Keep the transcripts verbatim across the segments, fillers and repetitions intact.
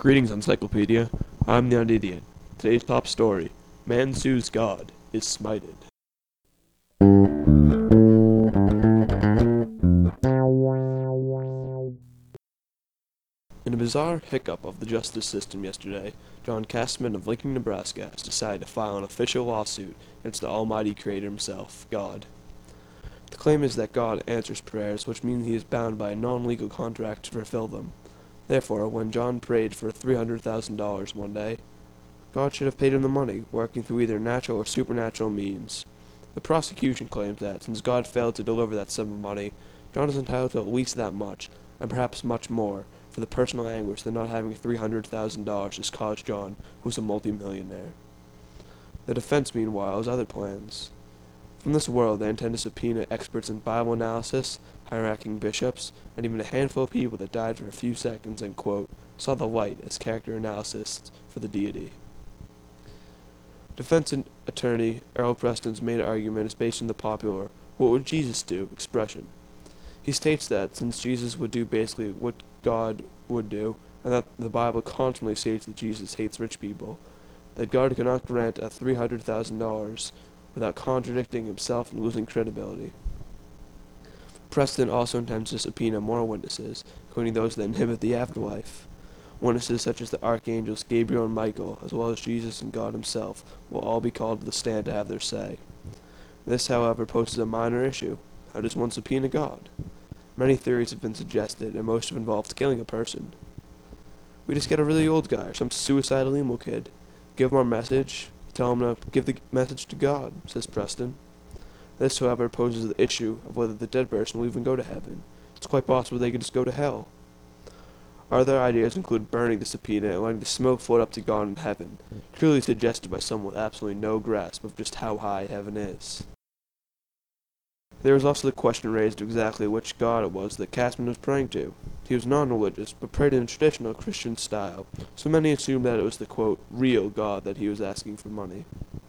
Greetings, Encyclopedia. I'm the Idiot. Today's top story: Man sues God, is smited. In a bizarre hiccup of the justice system yesterday, John Castman of Lincoln, Nebraska, has decided to file an official lawsuit against the almighty creator himself, God. The claim is that God answers prayers, which means he is bound by a non-legal contract to fulfill them. Therefore, when John prayed for three hundred thousand dollars one day, God should have paid him the money, working through either natural or supernatural means. The prosecution claims that, since God failed to deliver that sum of money, John is entitled to at least that much, and perhaps much more, for the personal anguish that not having three hundred thousand dollars has caused John, who is a multimillionaire. The defense, meanwhile, has other plans. From this world, they intend to subpoena experts in Bible analysis, high-ranking bishops, and even a handful of people that died for a few seconds and, quote, saw the light as character analysis for the deity. Defense attorney Earl Preston's main argument is based on the popular "what would Jesus do" expression. He states that, since Jesus would do basically what God would do, and that the Bible constantly states that Jesus hates rich people, that God cannot grant a three hundred thousand dollars without contradicting himself and losing credibility. Preston also intends to subpoena more witnesses, including those that inhabit the afterlife. Witnesses such as the archangels Gabriel and Michael, as well as Jesus and God himself, will all be called to the stand to have their say. This, however, poses a minor issue. How does one subpoena God? Many theories have been suggested, and most have involved killing a person. We just get a really old guy or some suicidal emo kid, give him our message, tell him to give the message to God, says Preston. This, however, poses the issue of whether the dead person will even go to heaven. It's quite possible they could just go to hell. Other ideas include burning the subpoena and letting the smoke float up to God in heaven, clearly suggested by someone with absolutely no grasp of just how high heaven is. There was also the question raised of exactly which God it was that Castman was praying to. He was non-religious, but prayed in a traditional Christian style, so many assumed that it was the, quote, real God that he was asking for money.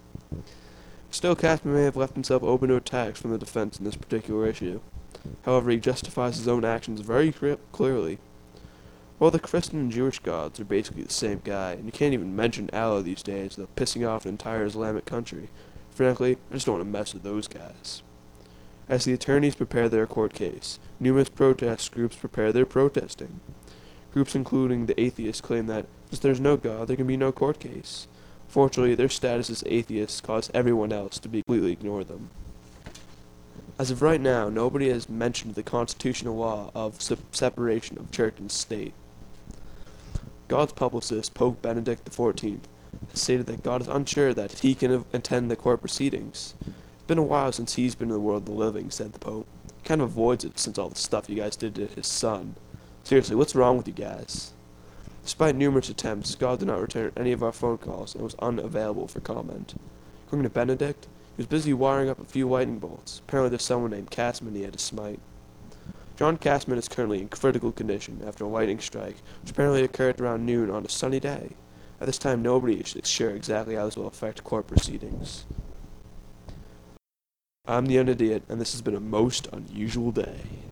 Still, Castman may have left himself open to attacks from the defense in this particular issue. However, he justifies his own actions very clearly. Well, the Christian and Jewish gods are basically the same guy, and you can't even mention Allah these days without pissing off an entire Islamic country. Frankly, I just don't want to mess with those guys. As the attorneys prepare their court case, numerous protest groups prepare their protesting. Groups including the atheists claim that, since there's no God, there can be no court case. Fortunately, their status as atheists cause everyone else to completely ignore them. As of right now, nobody has mentioned the constitutional law of se- separation of church and state. God's publicist, Pope Benedict the fourteenth, has stated that God is unsure that he can attend the court proceedings. It's been a while since he's been in the world of the living, said the Pope. He kind of avoids it since all the stuff you guys did to his son. Seriously, what's wrong with you guys? Despite numerous attempts, God did not return any of our phone calls and was unavailable for comment. According to Benedict, he was busy wiring up a few lightning bolts. Apparently there's someone named Castman he had to smite. John Castman is currently in critical condition after a lightning strike, which apparently occurred around noon on a sunny day. At this time, nobody is sure exactly how this will affect court proceedings. I'm the Idiot, and this has been a most unusual day.